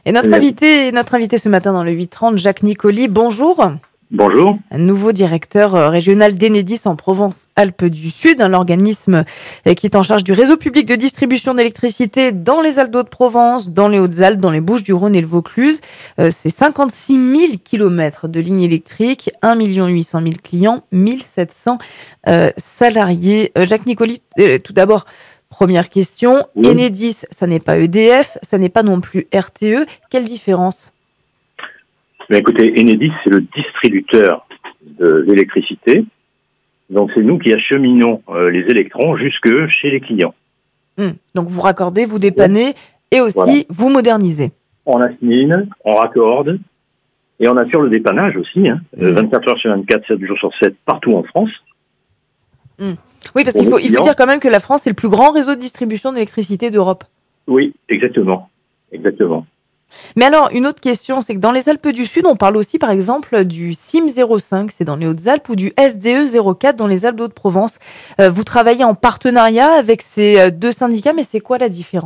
Et notre invité ce matin dans le 8h30, Jacques Nicoli, bonjour. Bonjour. Nouveau directeur régional d'Enedis en Provence-Alpes du Sud, l'organisme qui est en charge du réseau public de distribution d'électricité dans les Alpes-de-Haute-Provence, dans les Hautes-Alpes, dans les Bouches-du-Rhône et le Vaucluse. C'est 56 000 kilomètres de lignes électriques, 1 800 000 clients, 1700 salariés. Jacques Nicoli, tout d'abord, première question. Oui. Enedis, ça n'est pas EDF, ça n'est pas non plus RTE. Quelle différence ? Mais écoutez, Enedis, c'est le distributeur de l'électricité. Donc, c'est nous qui acheminons les électrons jusque chez les clients. Donc, vous raccordez, vous dépannez et aussi vous modernisez. On achemine, on raccorde et on assure le dépannage aussi, 24 heures sur 24, 7 jours sur 7, partout en France. Oui, parce qu'il faut dire quand même que la France est le plus grand réseau de distribution d'électricité d'Europe. Oui, exactement. Mais alors, une autre question, c'est que dans les Alpes du Sud, on parle aussi, par exemple, du SIM 05, c'est dans les Hautes-Alpes, ou du SDE 04 dans les Alpes d'Haute-Provence. Vous travaillez en partenariat avec ces deux syndicats, mais c'est quoi la différence ?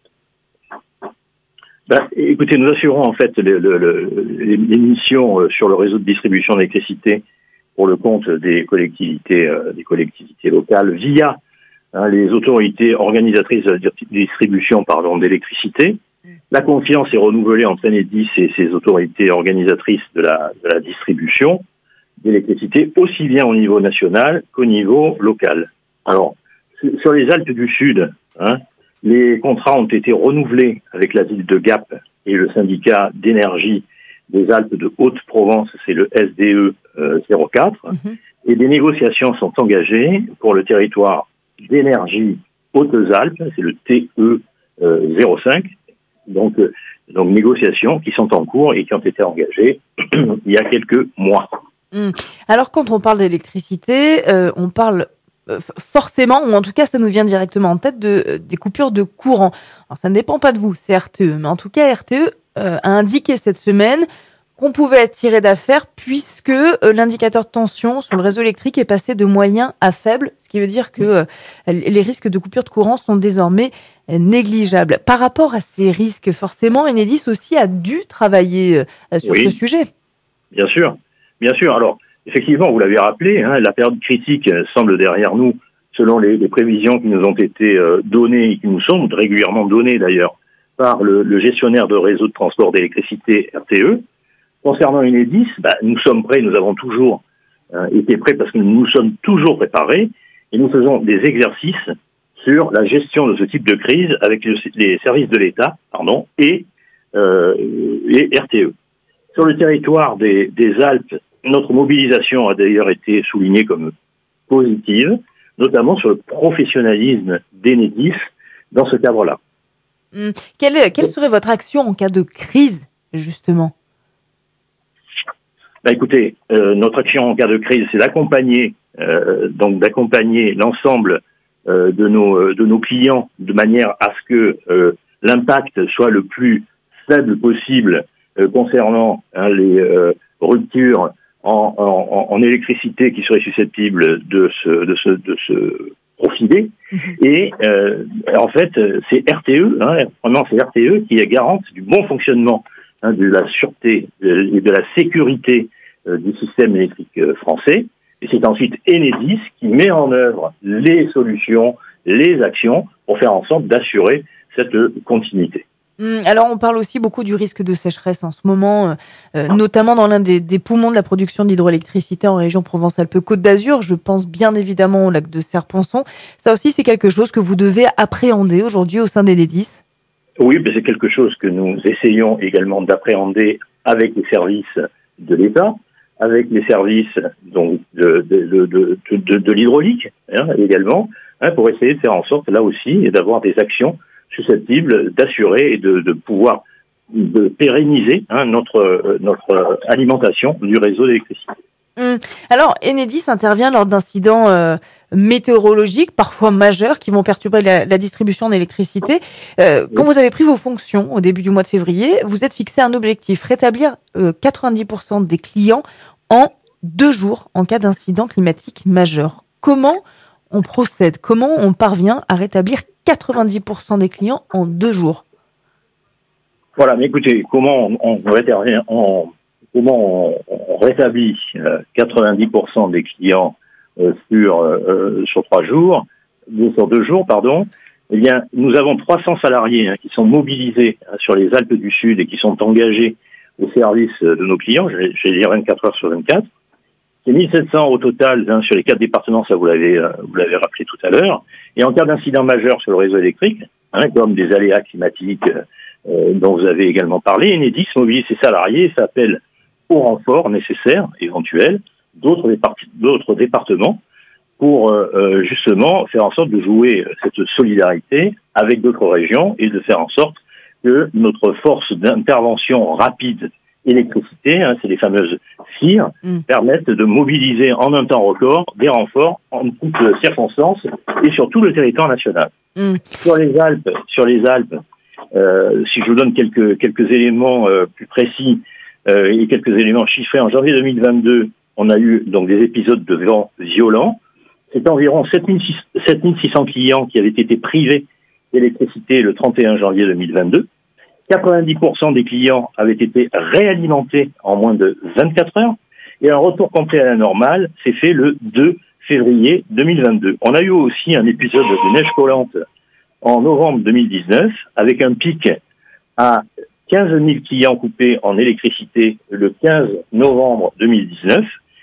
Écoutez, nous assurons en fait les missions sur le réseau de distribution d'électricité pour le compte des collectivités locales via les autorités organisatrices de distribution d'électricité. La confiance est renouvelée entre Enedis et ses autorités organisatrices de la distribution d'électricité, aussi bien au niveau national qu'au niveau local. Alors, sur les Alpes du Sud, les contrats ont été renouvelés avec la ville de Gap et le syndicat d'énergie des Alpes de Haute-Provence, c'est le SDE 04, et des négociations sont engagées pour le territoire d'énergie Hautes-Alpes, c'est le TE 05. Donc, négociations qui sont en cours et qui ont été engagées il y a quelques mois. Alors, quand on parle d'électricité, on parle forcément, ou en tout cas, ça nous vient directement en tête, des coupures de courant. Alors, ça ne dépend pas de vous, c'est RTE. Mais en tout cas, RTE a indiqué cette semaine qu'on pouvait être tiré d'affaire puisque l'indicateur de tension sur le réseau électrique est passé de moyen à faible, ce qui veut dire que les risques de coupure de courant sont désormais négligeables. Par rapport à ces risques, forcément, Enedis aussi a dû travailler sur ce sujet. Bien sûr. Alors, effectivement, vous l'avez rappelé, la période critique semble derrière nous, selon les prévisions qui nous ont été données et qui nous sont régulièrement données d'ailleurs par le gestionnaire de réseau de transport d'électricité RTE. Concernant Enedis, nous sommes prêts, nous avons toujours été prêts parce que nous nous sommes toujours préparés et nous faisons des exercices sur la gestion de ce type de crise avec les services de l'État et RTE. Sur le territoire des Alpes, notre mobilisation a d'ailleurs été soulignée comme positive, notamment sur le professionnalisme d'Enedis dans ce cadre-là. Quelle serait votre action en cas de crise, justement ? Écoutez, notre action en cas de crise, c'est d'accompagner l'ensemble de nos clients de manière à ce que l'impact soit le plus faible possible concernant les ruptures en électricité qui seraient susceptibles de se profiler. Et en fait, c'est RTE, vraiment c'est RTE qui est garante du bon fonctionnement de la sûreté et de la sécurité du système électrique français. Et c'est ensuite Enedis qui met en œuvre les solutions, les actions pour faire en sorte d'assurer cette continuité. Alors, on parle aussi beaucoup du risque de sécheresse en ce moment, notamment dans l'un des poumons de la production d'hydroélectricité en région Provence-Alpes-Côte d'Azur. Je pense bien évidemment au lac de Serre-Ponçon. Ça aussi, c'est quelque chose que vous devez appréhender aujourd'hui au sein d'Enedis. Oui, mais c'est quelque chose que nous essayons également d'appréhender avec les services de l'État, avec les services donc de l'hydraulique également, pour essayer de faire en sorte là aussi d'avoir des actions susceptibles d'assurer et de pouvoir pérenniser notre alimentation du réseau d'électricité. Alors, Enedis intervient lors d'incidents météorologiques, parfois majeurs, qui vont perturber la distribution d'électricité. Quand vous avez pris vos fonctions au début du mois de février, vous êtes fixé un objectif, rétablir 90% des clients en 2 jours en cas d'incident climatique majeur. Comment on procède ? Comment on parvient à rétablir 90% des clients en 2 jours ? Voilà, mais écoutez, comment on rétablit 90% des clients sur 3 jours, sur 2 jours, pardon. Eh bien, nous avons 300 salariés qui sont mobilisés sur les Alpes du Sud et qui sont engagés au service de nos clients, je vais dire 24 heures sur 24. C'est 1700 au total sur les 4 départements, ça vous l'avez rappelé tout à l'heure. Et en cas d'incident majeur sur le réseau électrique, comme des aléas climatiques dont vous avez également parlé, Enedis mobilise ses salariés et s'appelle au renfort nécessaire, éventuel, d'autres départements pour justement faire en sorte de jouer cette solidarité avec d'autres régions et de faire en sorte que notre force d'intervention rapide électricité, c'est les fameuses FIR, permettent de mobiliser en un temps record des renforts en toutes circonstances et sur tout le territoire national. Sur les Alpes, si je vous donne quelques éléments plus précis et quelques éléments chiffrés, en janvier 2022, on a eu donc des épisodes de vent violents. C'est environ 7600 clients qui avaient été privés d'électricité le 31 janvier 2022. 90% des clients avaient été réalimentés en moins de 24 heures et un retour complet à la normale s'est fait le 2 février 2022. On a eu aussi un épisode de neige collante en novembre 2019 avec un pic à 15 000 clients coupés en électricité le 15 novembre 2019.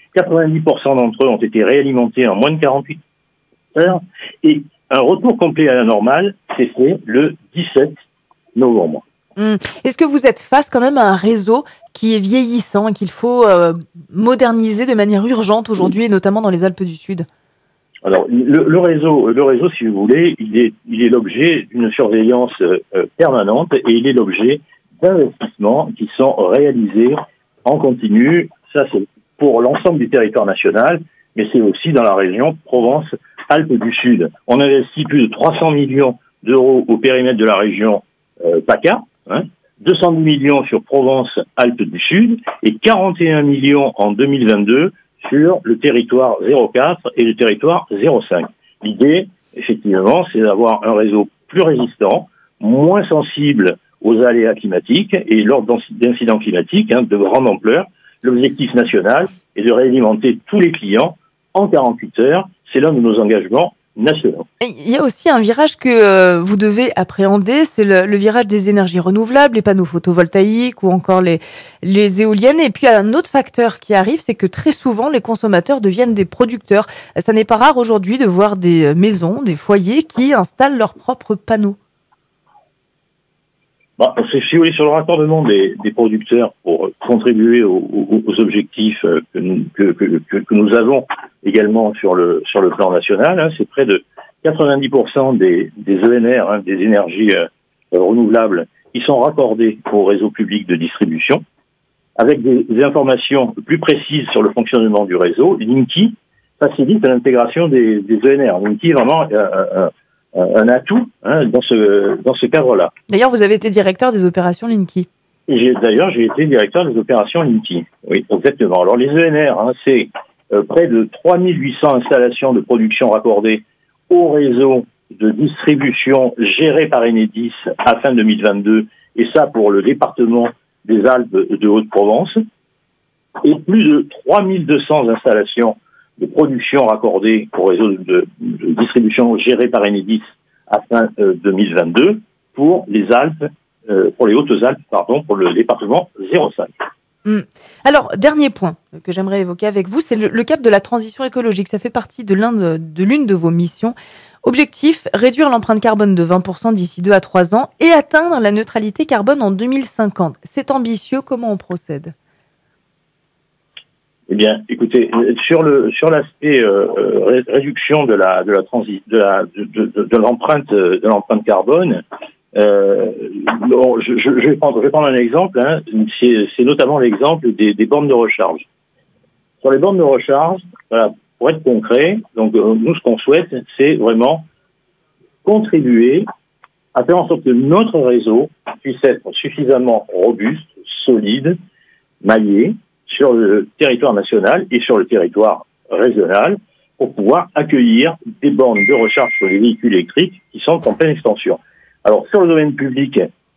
90% d'entre eux ont été réalimentés en moins de 48 heures et un retour complet à la normale s'est fait le 17 novembre. Est-ce que vous êtes face quand même à un réseau qui est vieillissant et qu'il faut moderniser de manière urgente aujourd'hui, et notamment dans les Alpes du Sud ? Alors, le réseau, si vous voulez, il est l'objet d'une surveillance permanente et il est l'objet d'investissements qui sont réalisés en continu. Ça, c'est pour l'ensemble du territoire national, mais c'est aussi dans la région Provence-Alpes du Sud. On investit plus de 300 millions d'euros au périmètre de la région PACA, 210 millions sur Provence-Alpes du Sud et 41 millions en 2022 sur le territoire 04 et le territoire 05. L'idée, effectivement, c'est d'avoir un réseau plus résistant, moins sensible aux aléas climatiques et lors d'incidents climatiques de grande ampleur. L'objectif national est de réalimenter tous les clients en 48 heures. C'est l'un de nos engagements nationaux. Il y a aussi un virage que vous devez appréhender, c'est le virage des énergies renouvelables, les panneaux photovoltaïques ou encore les éoliennes. Et puis un autre facteur qui arrive, c'est que très souvent les consommateurs deviennent des producteurs. Ça n'est pas rare aujourd'hui de voir des maisons, des foyers qui installent leurs propres panneaux. Si vous voulez, sur le raccordement des producteurs pour contribuer aux objectifs que nous avons également sur le plan national, c'est près de 90% des ENR, des énergies renouvelables, qui sont raccordés au réseau public de distribution, avec des informations plus précises sur le fonctionnement du réseau. Linky facilite l'intégration des ENR. Linky est vraiment un atout dans ce cadre-là. D'ailleurs, vous avez été directeur des opérations Linky. J'ai été directeur des opérations Linky. Oui, exactement. Alors, les ENR, c'est près de 3800 installations de production raccordées au réseau de distribution géré par Enedis à fin 2022, et ça pour le département des Alpes de Haute-Provence, et plus de 3200 installations de production raccordées au réseau de distribution géré par Enedis à fin 2022 pour les Alpes, pour les Hautes-Alpes, pour le département 05. Alors, dernier point que j'aimerais évoquer avec vous, c'est le cap de la transition écologique. Ça fait partie de l'une de vos missions. Objectif, réduire l'empreinte carbone de 20% d'ici 2 à 3 ans et atteindre la neutralité carbone en 2050. C'est ambitieux, comment on procède ? Eh bien, écoutez, sur l'aspect réduction de l'empreinte carbone, je vais prendre un exemple. C'est notamment l'exemple des bornes de recharge. Sur les bornes de recharge, voilà, pour être concret, donc nous ce qu'on souhaite, c'est vraiment contribuer à faire en sorte que notre réseau puisse être suffisamment robuste, solide, maillé sur le territoire national et sur le territoire régional pour pouvoir accueillir des bornes de recharge sur les véhicules électriques qui sont en pleine extension. Alors, sur le domaine public,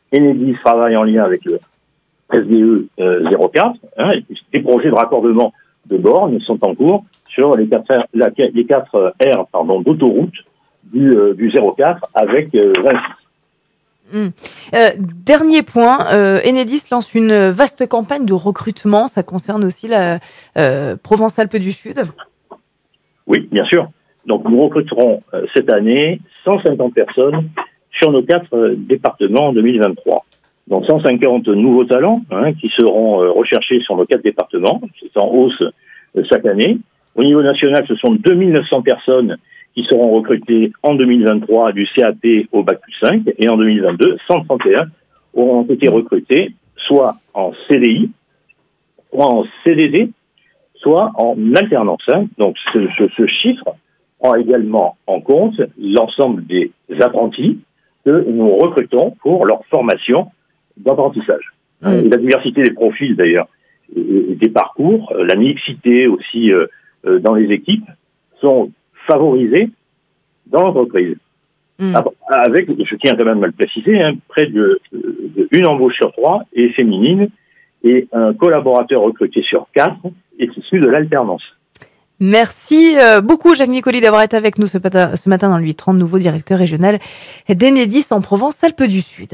Enedis travaille en lien avec le SDE 04. Des projets de raccordement de bornes sont en cours sur les 4 R d'autoroute du 04 avec Vinci. Dernier point, Enedis lance une vaste campagne de recrutement. Ça concerne aussi la Provence-Alpes du Sud. Oui, bien sûr. Donc nous recruterons cette année 150 personnes sur nos 4 départements en 2023. Donc 150 nouveaux talents qui seront recherchés sur nos 4 départements. C'est en hausse chaque année. Au niveau national, ce sont 2900 personnes qui seront recrutées en 2023 du CAP au Bac+5 et en 2022, 131 auront été recrutés soit en CDI, soit en CDD, soit en alternance. Donc ce chiffre prend également en compte l'ensemble des apprentis que nous recrutons pour leur formation d'apprentissage. Et la diversité des profils d'ailleurs, et des parcours, la mixité aussi dans les équipes sont favorisées dans l'entreprise. Avec, je tiens quand même à le préciser, près de une embauche sur 3 est féminine et un collaborateur recruté sur 4 est issu de l'alternance. Merci beaucoup Jacques Nicoli d'avoir été avec nous ce matin dans le 8-30, nouveau directeur régional d'Enedis en Provence-Alpes du Sud.